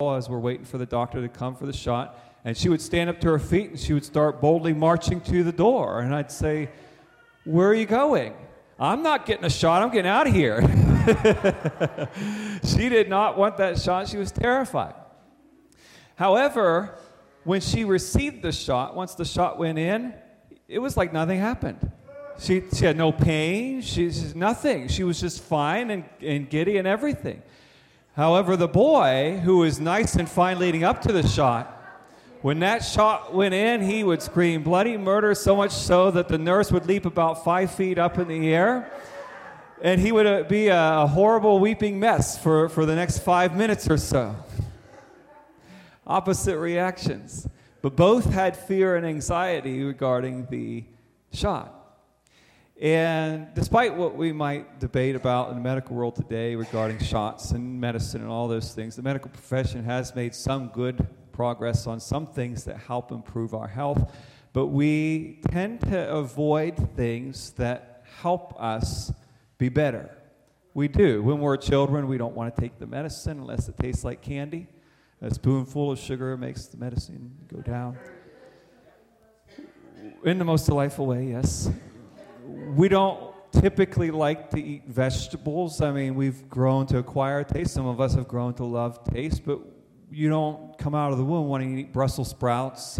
as we're waiting for the doctor to come for the shot. And she would stand up to her feet and she would start boldly marching to the door. And I'd say, "Where are you going?" "I'm not getting a shot. I'm getting out of here." She did not want that shot. She was terrified. However, when she received the shot, once the shot went in, it was like nothing happened. She had no pain. She's nothing. She was just fine and giddy and everything. However, the boy, who was nice and fine leading up to the shot, when that shot went in, he would scream bloody murder, so much so that the nurse would leap about 5 feet up in the air, and he would be a horrible weeping mess for the next 5 minutes or so. Opposite reactions. But both had fear and anxiety regarding the shot. And despite what we might debate about in the medical world today regarding shots and medicine and all those things, the medical profession has made some good progress on some things that help improve our health, but we tend to avoid things that help us be better. We do. When we're children, we don't want to take the medicine unless it tastes like candy. A spoonful of sugar makes the medicine go down. In the most delightful way, yes. We don't typically like to eat vegetables. I mean, we've grown to acquire taste. Some of us have grown to love taste, but you don't come out of the womb wanting to eat Brussels sprouts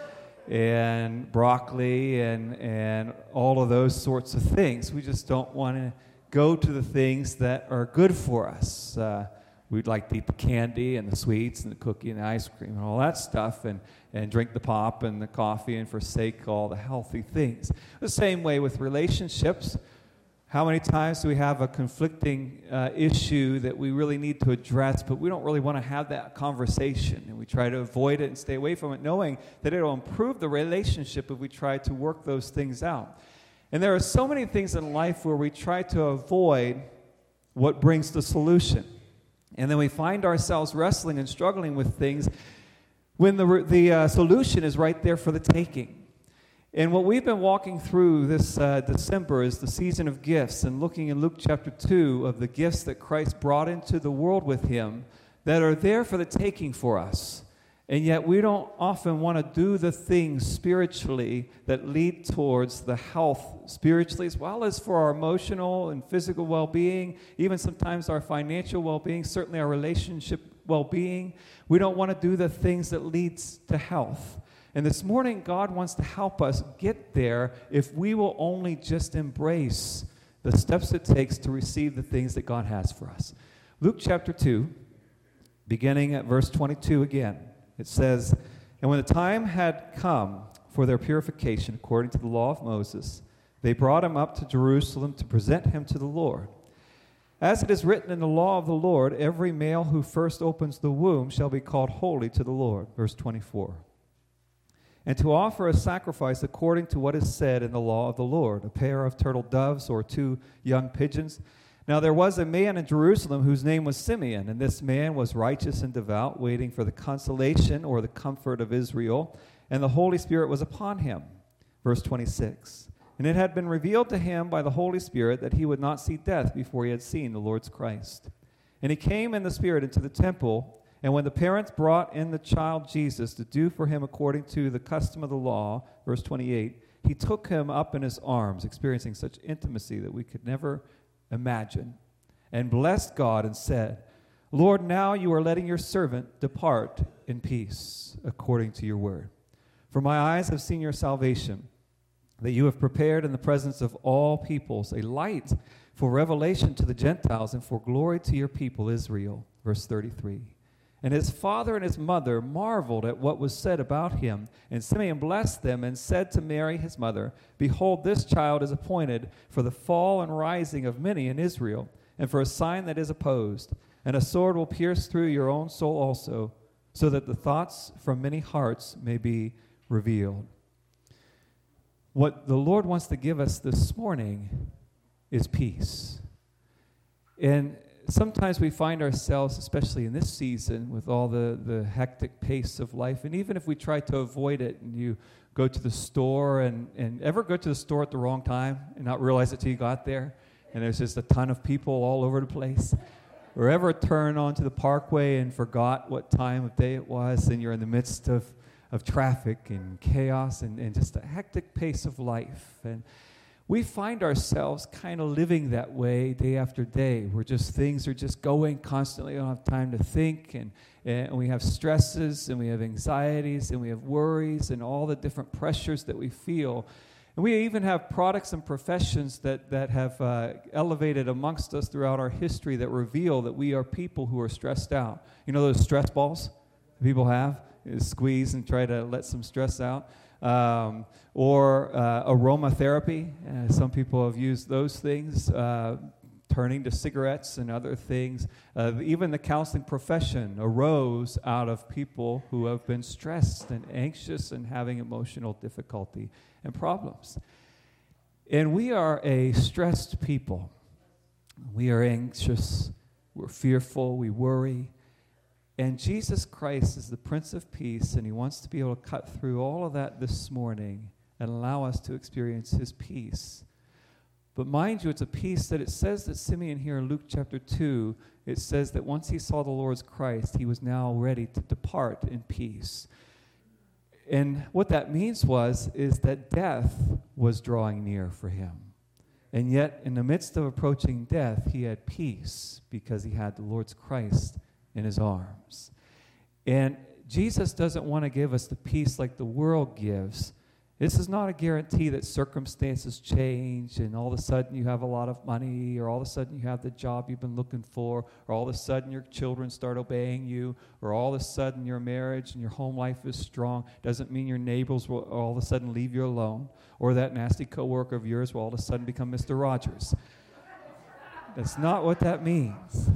and broccoli and all of those sorts of things. We just don't want to go to the things that are good for us. We'd like to eat the candy and the sweets and the cookie and the ice cream and all that stuff and drink the pop and the coffee and forsake all the healthy things. The same way with relationships. How many times do we have a conflicting issue that we really need to address, but we don't really want to have that conversation, and we try to avoid it and stay away from it, knowing that it will improve the relationship if we try to work those things out. And there are so many things in life where we try to avoid what brings the solution. And then we find ourselves wrestling and struggling with things when the solution is right there for the taking. And what we've been walking through this December is the season of gifts, and looking in Luke chapter 2 of the gifts that Christ brought into the world with him that are there for the taking for us. And yet we don't often want to do the things spiritually that lead towards the health spiritually, as well as for our emotional and physical well-being, even sometimes our financial well-being, certainly our relationship well-being. We don't want to do the things that leads to health. And this morning, God wants to help us get there if we will only just embrace the steps it takes to receive the things that God has for us. Luke chapter 2, beginning at verse 22 again. It says, "And when the time had come for their purification according to the law of Moses, they brought him up to Jerusalem to present him to the Lord. As it is written in the law of the Lord, every male who first opens the womb shall be called holy to the Lord." Verse 24. "And to offer a sacrifice according to what is said in the law of the Lord, a pair of turtle doves or 2 young pigeons. Now there was a man in Jerusalem whose name was Simeon, and this man was righteous and devout, waiting for the consolation or the comfort of Israel, and the Holy Spirit was upon him." Verse 26. "And it had been revealed to him by the Holy Spirit that he would not see death before he had seen the Lord's Christ. And he came in the Spirit into the temple, and when the parents brought in the child Jesus to do for him according to the custom of the law," verse 28, "he took him up in his arms," experiencing such intimacy that we could never imagine, "and blessed God and said, 'Lord, now you are letting your servant depart in peace according to your word. For my eyes have seen your salvation, that you have prepared in the presence of all peoples a light for revelation to the Gentiles and for glory to your people Israel.'" Verse 33. "And his father and his mother marveled at what was said about him. And Simeon blessed them and said to Mary his mother, 'Behold, this child is appointed for the fall and rising of many in Israel, and for a sign that is opposed. And a sword will pierce through your own soul also, so that the thoughts from many hearts may be revealed.'" What the Lord wants to give us this morning is peace. And sometimes we find ourselves, especially in this season, with all the hectic pace of life, and even if we try to avoid it, and you go to the store, and ever go to the store at the wrong time and not realize it till you got there, and there's just a ton of people all over the place, or ever turn onto the parkway and forgot what time of day it was, and you're in the midst of traffic and chaos and just a hectic pace of life. And we find ourselves kind of living that way day after day, where just things are just going constantly. We don't have time to think, and we have stresses, and we have anxieties, and we have worries, and all the different pressures that we feel. And we even have products and professions that have elevated amongst us throughout our history that reveal that we are people who are stressed out. You know those stress balls that people have? You squeeze and try to let some stress out. Or aromatherapy. Some people have used those things, turning to cigarettes and other things. Even the counseling profession arose out of people who have been stressed and anxious and having emotional difficulty and problems. And we are a stressed people. We are anxious, we're fearful, we worry. And Jesus Christ is the Prince of Peace, and he wants to be able to cut through all of that this morning and allow us to experience his peace. But mind you, it's a peace that it says that Simeon here in Luke chapter 2, it says that once he saw the Lord's Christ, he was now ready to depart in peace. And what that means is that death was drawing near for him. And yet, in the midst of approaching death, he had peace because he had the Lord's Christ in his arms. And Jesus doesn't want to give us the peace like the world gives. This is not a guarantee that circumstances change and all of a sudden you have a lot of money, or all of a sudden you have the job you've been looking for, or all of a sudden your children start obeying you, or all of a sudden your marriage and your home life is strong. Doesn't mean your neighbors will all of a sudden leave you alone, or that nasty coworker of yours will all of a sudden become Mr. Rogers. That's not what that means.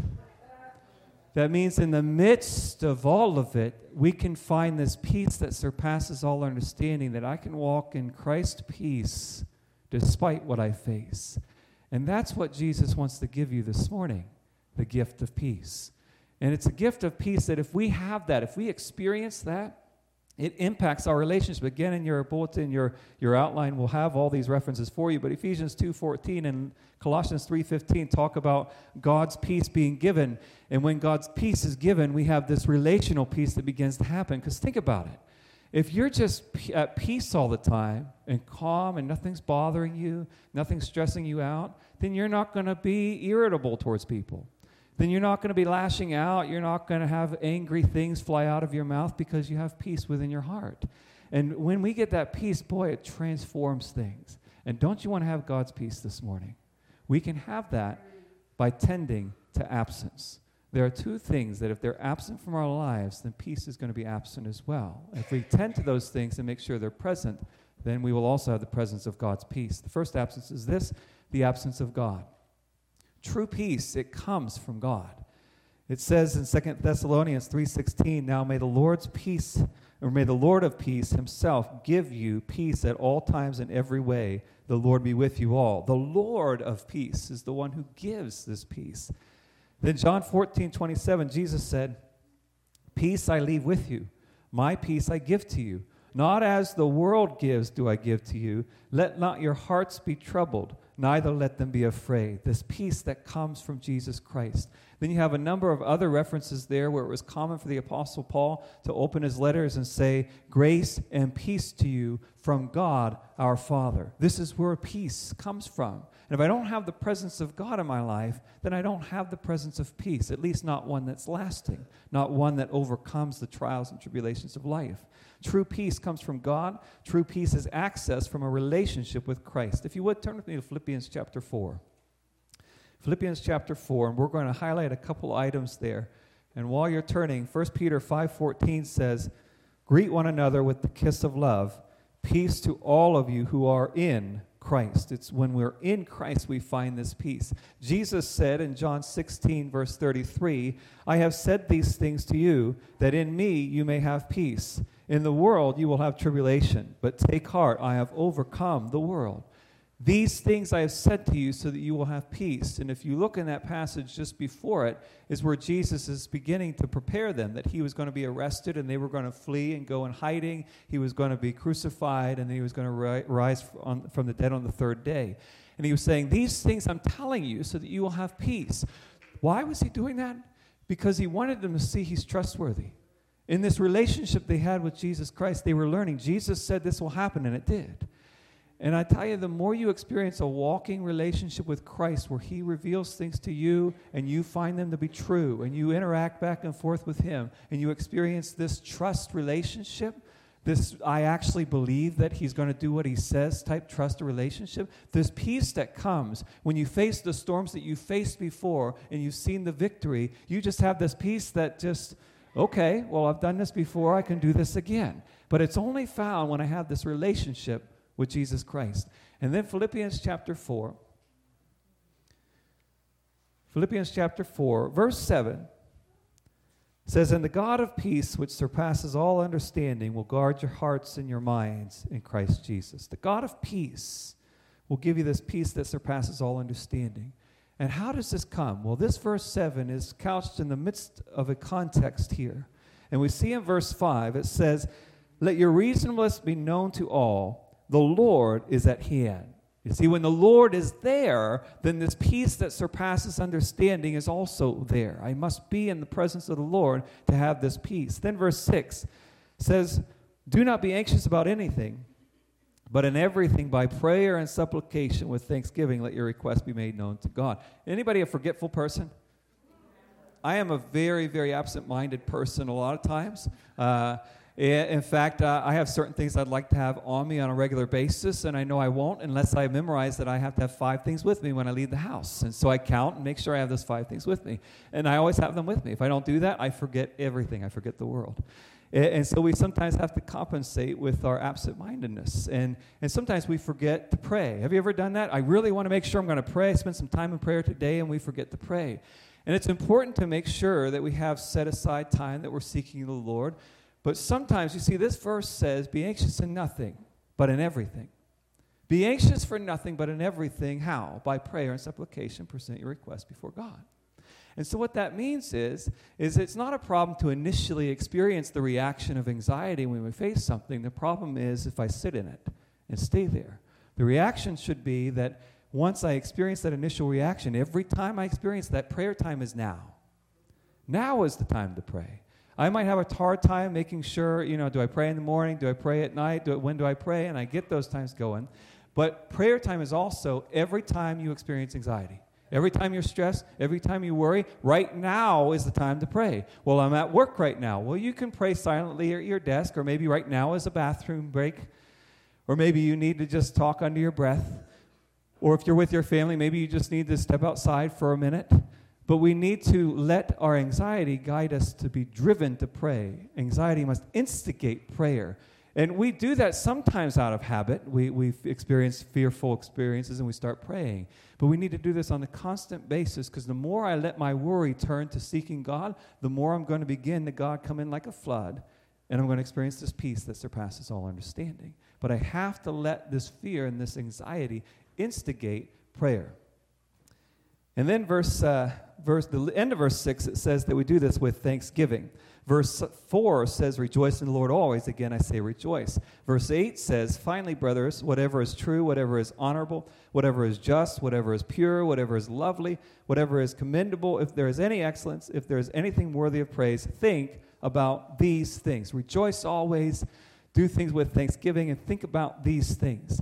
That means in the midst of all of it, we can find this peace that surpasses all understanding, that I can walk in Christ's peace despite what I face. And that's what Jesus wants to give you this morning, the gift of peace. And it's a gift of peace that if we have that, if we experience that, it impacts our relationship. Again, in your bulletin, your outline will have all these references for you. But Ephesians 2:14 and Colossians 3:15 talk about God's peace being given. And when God's peace is given, we have this relational peace that begins to happen. Because think about it. If you're just at peace all the time and calm and nothing's bothering you, nothing's stressing you out, then you're not going to be irritable towards people. Then you're not going to be lashing out. You're not going to have angry things fly out of your mouth because you have peace within your heart. And when we get that peace, boy, it transforms things. And don't you want to have God's peace this morning? We can have that by tending to absence. There are two things that if they're absent from our lives, then peace is going to be absent as well. If we tend to those things and make sure they're present, then we will also have the presence of God's peace. The first absence is this, the absence of God. True peace, it comes from God. It says in 2 Thessalonians 3:16, now may the Lord's peace, or may the Lord of peace himself give you peace at all times in every way. The Lord be with you all. The Lord of peace is the one who gives this peace. Then John 14:27, Jesus said, peace I leave with you. My peace I give to you. Not as the world gives do I give to you. Let not your hearts be troubled, neither let them be afraid. This peace that comes from Jesus Christ. Then you have a number of other references there where it was common for the Apostle Paul to open his letters and say, grace and peace to you from God our Father. This is where peace comes from. And if I don't have the presence of God in my life, then I don't have the presence of peace, at least not one that's lasting, not one that overcomes the trials and tribulations of life. True peace comes from God. True peace is access from a relationship with Christ. If you would, turn with me to Philippians chapter 4. Philippians chapter 4, and we're going to highlight a couple items there. And while you're turning, 1 Peter 5:14 says, greet one another with the kiss of love. Peace to all of you who are in Christ. It's when we're in Christ we find this peace. Jesus said in John 16, verse 33, I have said these things to you, that in me you may have peace. In the world you will have tribulation, but take heart, I have overcome the world. These things I have said to you so that you will have peace. And if you look in that passage just before it, is where Jesus is beginning to prepare them, that he was going to be arrested and they were going to flee and go in hiding. He was going to be crucified and then he was going to rise from the dead on the third day. And he was saying, these things I'm telling you so that you will have peace. Why was he doing that? Because he wanted them to see he's trustworthy. In this relationship they had with Jesus Christ, they were learning. Jesus said this will happen, and it did. And I tell you, the more you experience a walking relationship with Christ where he reveals things to you and you find them to be true and you interact back and forth with him and you experience this trust relationship, this I actually believe that he's going to do what he says type trust relationship, this peace that comes when you face the storms that you faced before and you've seen the victory, you just have this peace that just, okay, well, I've done this before, I can do this again. But it's only found when I have this relationship with Jesus Christ. And then Philippians chapter 4, verse 7 says, "And the God of peace, which surpasses all understanding, will guard your hearts and your minds in Christ Jesus." The God of peace will give you this peace that surpasses all understanding. And how does this come? Well, this verse 7 is couched in the midst of a context here. And we see in verse 5, it says, "Let your reasonableness be known to all. The Lord is at hand." You see, when the Lord is there, then this peace that surpasses understanding is also there. I must be in the presence of the Lord to have this peace. Then verse 6 says, "Do not be anxious about anything, but in everything by prayer and supplication with thanksgiving let your requests be made known to God." Anybody a forgetful person? I am a very, very absent-minded person a lot of times. In fact, I have certain things I'd like to have on me on a regular basis, and I know I won't unless I memorize that I have to have 5 things with me when I leave the house. And so I count and make sure I have those 5 things with me. And I always have them with me. If I don't do that, I forget everything. I forget the world. And so we sometimes have to compensate with our absent-mindedness. And sometimes we forget to pray. Have you ever done that? I really want to make sure I'm going to pray. Spend some time in prayer today, and we forget to pray. And it's important to make sure that we have set aside time that we're seeking the Lord. But sometimes, you see, this verse says, "Be anxious in nothing, but in everything." Be anxious for nothing, but in everything. How? By prayer and supplication, present your request before God. And so what that means is it's not a problem to initially experience the reaction of anxiety when we face something. The problem is if I sit in it and stay there. The reaction should be that once I experience that initial reaction, every time I experience that, prayer time is now. Now is the time to pray. I might have a hard time making sure, do I pray in the morning? Do I pray at night? When do I pray? And I get those times going. But prayer time is also every time you experience anxiety. Every time you're stressed, every time you worry, right now is the time to pray. Well, I'm at work right now. Well, you can pray silently at your desk, or maybe right now is a bathroom break, or maybe you need to just talk under your breath. Or if you're with your family, maybe you just need to step outside for a minute. But we need to let our anxiety guide us to be driven to pray. Anxiety must instigate prayer. And we do that sometimes out of habit. We've experienced fearful experiences and we start praying. But we need to do this on a constant basis, because the more I let my worry turn to seeking God, the more I'm going to begin to God come in like a flood, and I'm going to experience this peace that surpasses all understanding. But I have to let this fear and this anxiety instigate prayer. And then the end of verse 6, it says that we do this with thanksgiving. Verse 4 says, "Rejoice in the Lord always." Again, I say rejoice. Verse 8 says, "Finally, brothers, whatever is true, whatever is honorable, whatever is just, whatever is pure, whatever is lovely, whatever is commendable, if there is any excellence, if there is anything worthy of praise, think about these things." Rejoice always, do things with thanksgiving, and think about these things.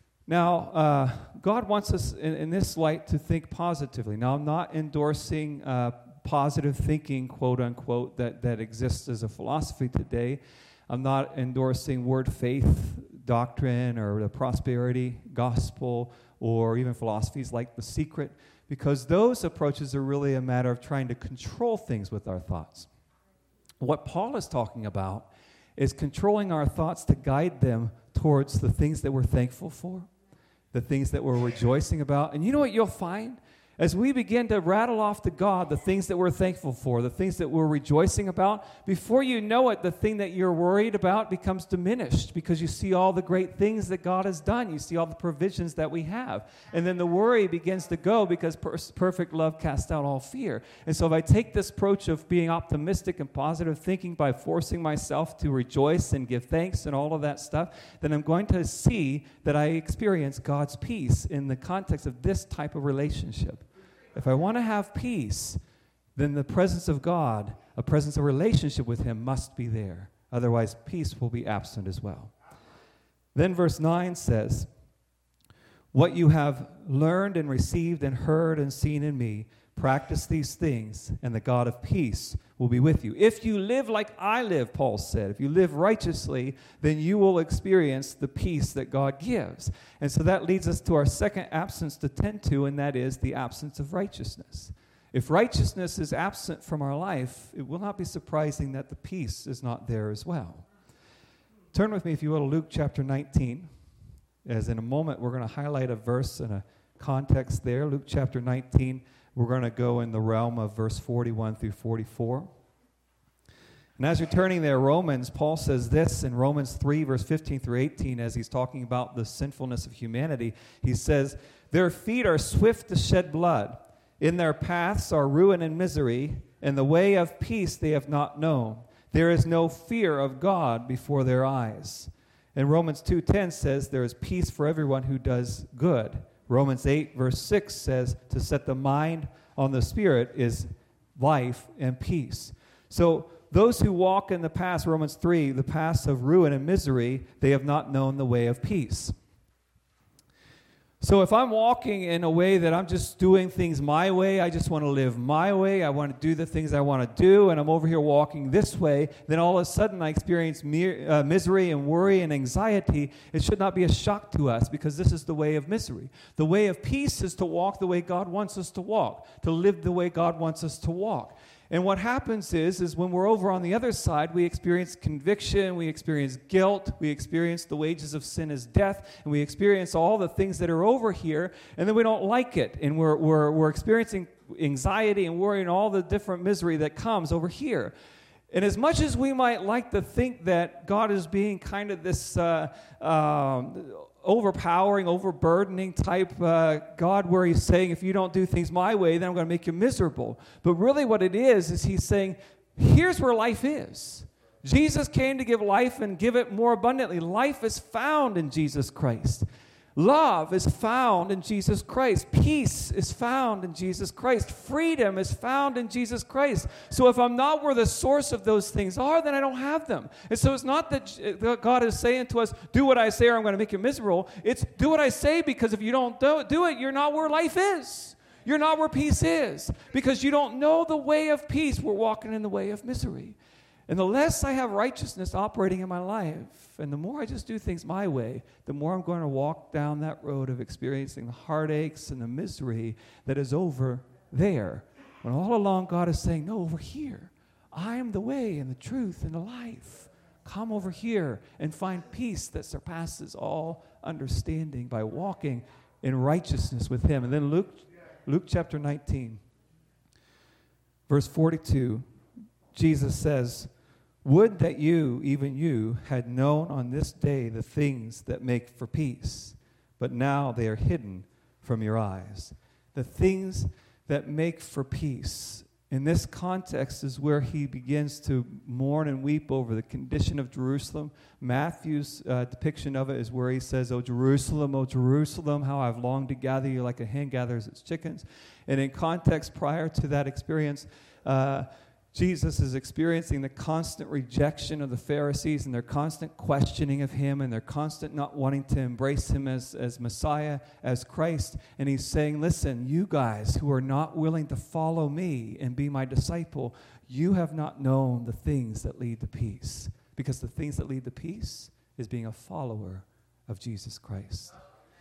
Now, God wants us in this light to think positively. Now, I'm not endorsing positive thinking, quote unquote, that exists as a philosophy today. I'm not endorsing word faith doctrine or the prosperity gospel or even philosophies like The Secret, because those approaches are really a matter of trying to control things with our thoughts. What Paul is talking about is controlling our thoughts to guide them towards the things that we're thankful for, the things that we're rejoicing about. And you know what you'll find? As we begin to rattle off to God the things that we're thankful for, the things that we're rejoicing about, before you know it, the thing that you're worried about becomes diminished, because you see all the great things that God has done. You see all the provisions that we have. And then the worry begins to go, because perfect love casts out all fear. And so if I take this approach of being optimistic and positive thinking by forcing myself to rejoice and give thanks and all of that stuff, then I'm going to see that I experience God's peace in the context of this type of relationship. If I want to have peace, then the presence of God, a presence of relationship with him must be there. Otherwise, peace will be absent as well. Then verse 9 says, what you have learned and received and heard and seen in me, practice these things, and the God of peace will be with you. If you live like I live, Paul said, if you live righteously, then you will experience the peace that God gives. And so that leads us to our second absence to tend to, and that is the absence of righteousness. If righteousness is absent from our life, it will not be surprising that the peace is not there as well. Turn with me, if you will, to Luke chapter 19, as in a moment we're going to highlight a verse and a context there. Luke chapter 19, we're going to go in the realm of verse 41 through 44. And as you're turning there, Paul says this in Romans 3, verse 15 through 18, as he's talking about the sinfulness of humanity. He says, their feet are swift to shed blood. In their paths are ruin and misery, and the way of peace they have not known. There is no fear of God before their eyes. And Romans 2:10 says there is peace for everyone who does good. Romans 8, verse 6 says to set the mind on the Spirit is life and peace. So those who walk in the paths, Romans 3, the paths of ruin and misery, they have not known the way of peace. So if I'm walking in a way that I'm just doing things my way, I just want to live my way, I want to do the things I want to do, and I'm over here walking this way, then all of a sudden I experience misery and worry and anxiety. It should not be a shock to us, because this is the way of misery. The way of peace is to walk the way God wants us to walk, to live the way God wants us to walk. And what happens is when we're over on the other side, we experience conviction, we experience guilt, we experience the wages of sin is death, and we experience all the things that are over here, and then we don't like it, and we're experiencing anxiety and worry and all the different misery that comes over here. And as much as we might like to think that God is being kind of this overpowering, overburdening type God, where he's saying, if you don't do things my way, then I'm going to make you miserable. But really what it is he's saying, here's where life is. Jesus came to give life and give it more abundantly. Life is found in Jesus Christ. Love is found in Jesus Christ. Peace is found in Jesus Christ. Freedom is found in Jesus Christ. So if I'm not where the source of those things are, then I don't have them. And so it's not that God is saying to us, do what I say or I'm going to make you miserable. It's do what I say, because if you don't do it, you're not where life is. You're not where peace is, because you don't know the way of peace. We're walking in the way of misery. And the less I have righteousness operating in my life, and the more I just do things my way, the more I'm going to walk down that road of experiencing the heartaches and the misery that is over there. When all along God is saying, no, over here. I am the way and the truth and the life. Come over here and find peace that surpasses all understanding by walking in righteousness with him. And then Luke chapter 19, verse 42, Jesus says, would that you, even you, had known on this day the things that make for peace, but now they are hidden from your eyes. The things that make for peace. In this context is where he begins to mourn and weep over the condition of Jerusalem. Matthew's depiction of it is where he says, O Jerusalem, how I've longed to gather you like a hen gathers its chickens. And in context prior to that experience, Jesus is experiencing the constant rejection of the Pharisees and their constant questioning of him and their constant not wanting to embrace him as Messiah, as Christ. And he's saying, listen, you guys who are not willing to follow me and be my disciple, you have not known the things that lead to peace. Because the things that lead to peace is being a follower of Jesus Christ.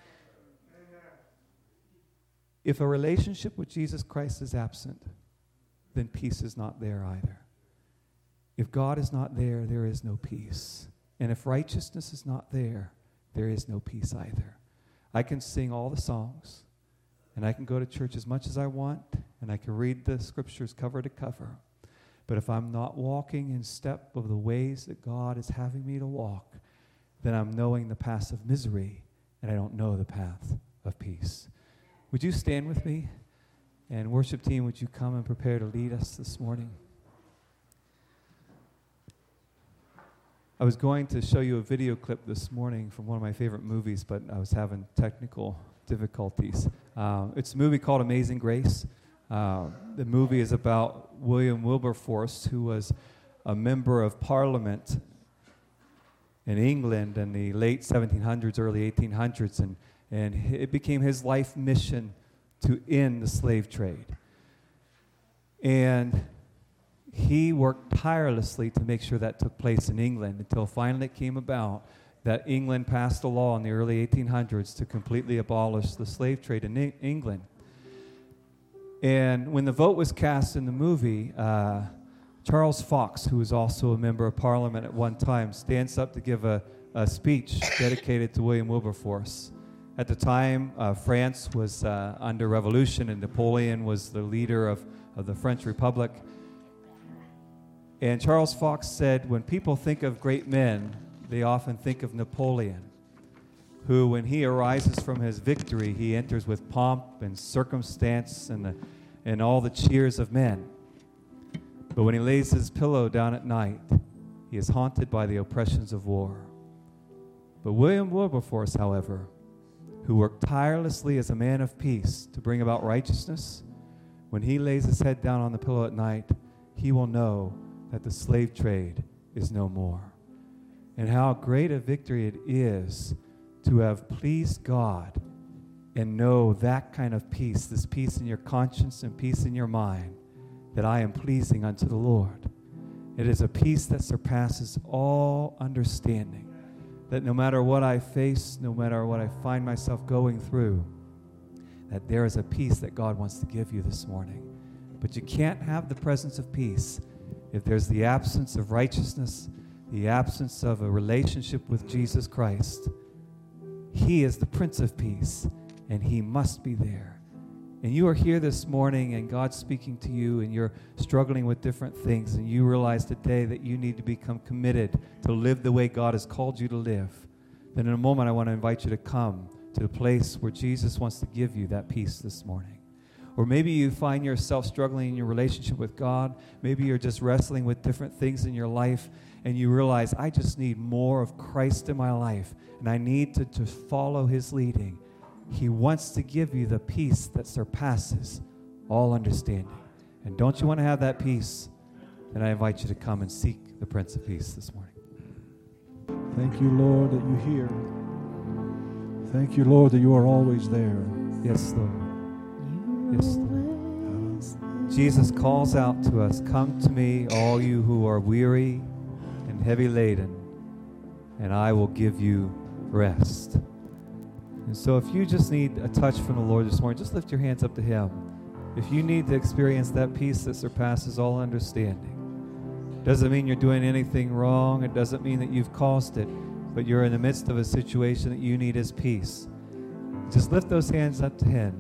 If a relationship with Jesus Christ is absent, then peace is not there either. If God is not there, there is no peace. And if righteousness is not there, there is no peace either. I can sing all the songs, and I can go to church as much as I want, and I can read the scriptures cover to cover. But if I'm not walking in step of the ways that God is having me to walk, then I'm knowing the path of misery, and I don't know the path of peace. Would you stand with me? And worship team, would you come and prepare to lead us this morning? I was going to show you a video clip this morning from one of my favorite movies, but I was having technical difficulties. It's a movie called Amazing Grace. The movie is about William Wilberforce, who was a member of Parliament in England in the late 1700s, early 1800s, and it became his life mission to end the slave trade. And he worked tirelessly to make sure that took place in England until finally it came about that England passed a law in the early 1800s to completely abolish the slave trade in England. And when the vote was cast in the movie, Charles Fox, who was also a member of Parliament at one time, stands up to give a speech dedicated to William Wilberforce. At the time, France was under revolution, and Napoleon was the leader of the French Republic. And Charles Fox said, when people think of great men, they often think of Napoleon, who, when he arises from his victory, he enters with pomp and circumstance and all the cheers of men. But when he lays his pillow down at night, he is haunted by the oppressions of war. But William Wilberforce, however, who worked tirelessly as a man of peace to bring about righteousness, when he lays his head down on the pillow at night, he will know that the slave trade is no more. And how great a victory it is to have pleased God and know that kind of peace, this peace in your conscience and peace in your mind, that I am pleasing unto the Lord. It is a peace that surpasses all understanding, that no matter what I face, no matter what I find myself going through, that there is a peace that God wants to give you this morning. But you can't have the presence of peace if there's the absence of righteousness, the absence of a relationship with Jesus Christ. He is the Prince of Peace, and he must be there. And you are here this morning, and God's speaking to you, and you're struggling with different things, and you realize today that you need to become committed to live the way God has called you to live. Then in a moment, I want to invite you to come to the place where Jesus wants to give you that peace this morning. Or maybe you find yourself struggling in your relationship with God. Maybe you're just wrestling with different things in your life, and you realize, I just need more of Christ in my life, and I need to follow his leading. He wants to give you the peace that surpasses all understanding. And don't you want to have that peace? Then I invite you to come and seek the Prince of Peace this morning. Thank you, Lord, that you hear. Thank you, Lord, that you are always there. Yes, Lord. Yes, Lord. Jesus calls out to us, come to me, all you who are weary and heavy laden, and I will give you rest. And so if you just need a touch from the Lord this morning, just lift your hands up to him. If you need to experience that peace that surpasses all understanding, doesn't mean you're doing anything wrong. It doesn't mean that you've caused it, but you're in the midst of a situation that you need his peace. Just lift those hands up to him.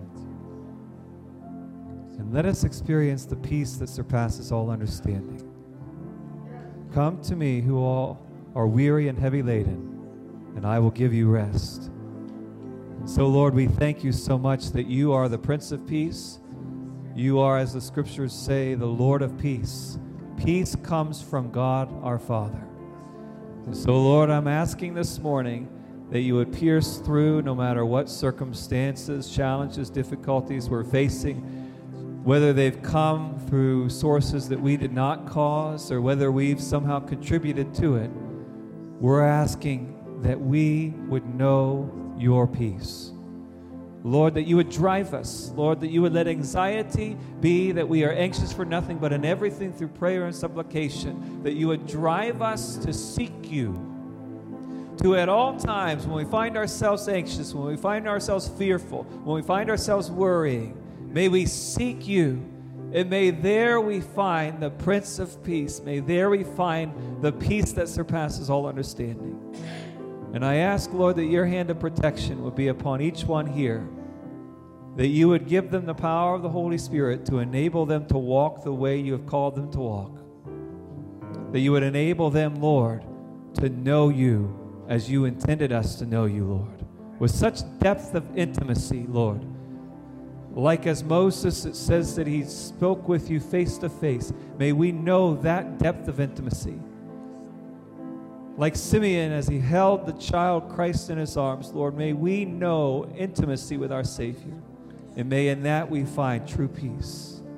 And let us experience the peace that surpasses all understanding. Come to me who all are weary and heavy laden, and I will give you rest. And so, Lord, we thank you so much that you are the Prince of Peace. You are, as the scriptures say, the Lord of peace. Peace comes from God our Father. And so, Lord, I'm asking this morning that you would pierce through no matter what circumstances, challenges, difficulties we're facing, whether they've come through sources that we did not cause or whether we've somehow contributed to it. We're asking that we would know your peace. Lord, that you would drive us. Lord, that you would let anxiety be that we are anxious for nothing, but in everything through prayer and supplication, that you would drive us to seek you. To at all times, when we find ourselves anxious, when we find ourselves fearful, when we find ourselves worrying, may we seek you. And may there we find the Prince of Peace. May there we find the peace that surpasses all understanding. And I ask, Lord, that your hand of protection would be upon each one here, that you would give them the power of the Holy Spirit to enable them to walk the way you have called them to walk, that you would enable them, Lord, to know you as you intended us to know you, Lord, with such depth of intimacy, Lord. Like as Moses, it says that he spoke with you face to face. May we know that depth of intimacy. Like Simeon, as he held the child Christ in his arms, Lord, may we know intimacy with our Savior. And may in that we find true peace.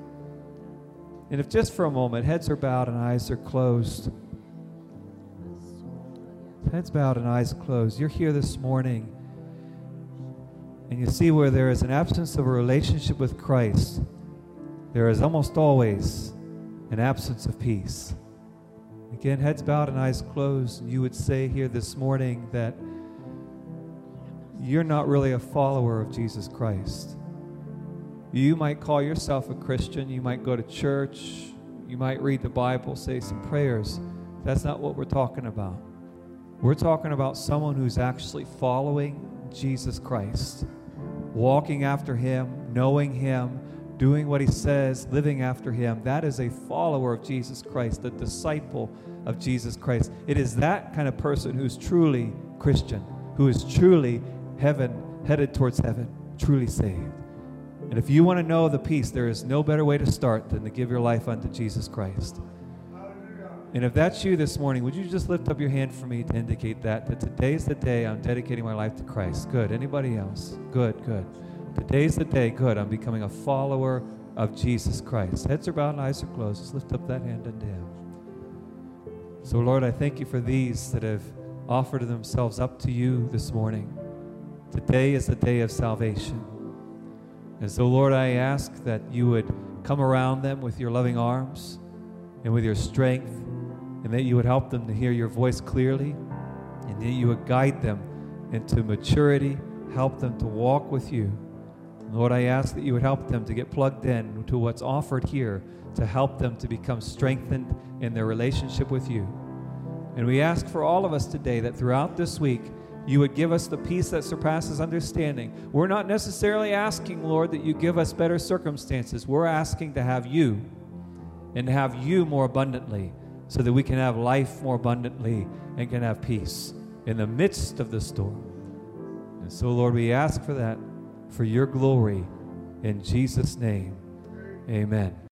And if just for a moment, heads are bowed and eyes are closed. Heads bowed and eyes closed. You're here this morning, and you see where there is an absence of a relationship with Christ, there is almost always an absence of peace. Again, heads bowed and eyes closed, and you would say here this morning that you're not really a follower of Jesus Christ. You might call yourself a Christian, you might go to church, you might read the Bible, say some prayers. That's not what we're talking about. We're talking about someone who's actually following Jesus Christ, walking after Him, knowing Him, doing what He says, living after Him. That is a follower of Jesus Christ, a disciple of Jesus Christ. It is that kind of person who's truly Christian, who is truly headed towards heaven, truly saved. And if you want to know the peace, there is no better way to start than to give your life unto Jesus Christ. And if that's you this morning, would you just lift up your hand for me to indicate that today's the day I'm dedicating my life to Christ? Good. Anybody else? Good. Today's the day. Good. I'm becoming a follower of Jesus Christ. Heads are bowed and eyes are closed. Just lift up that hand unto Him. So, Lord, I thank You for these that have offered themselves up to You this morning. Today is the day of salvation. And so, Lord, I ask that You would come around them with Your loving arms and with Your strength, and that You would help them to hear Your voice clearly, and that You would guide them into maturity, help them to walk with You. Lord, I ask that You would help them to get plugged in to what's offered here, to help them to become strengthened in their relationship with You. And we ask for all of us today that throughout this week, You would give us the peace that surpasses understanding. We're not necessarily asking, Lord, that You give us better circumstances. We're asking to have You, and to have You more abundantly, so that we can have life more abundantly and can have peace in the midst of the storm. And so, Lord, we ask for that, for Your glory. In Jesus' name, amen.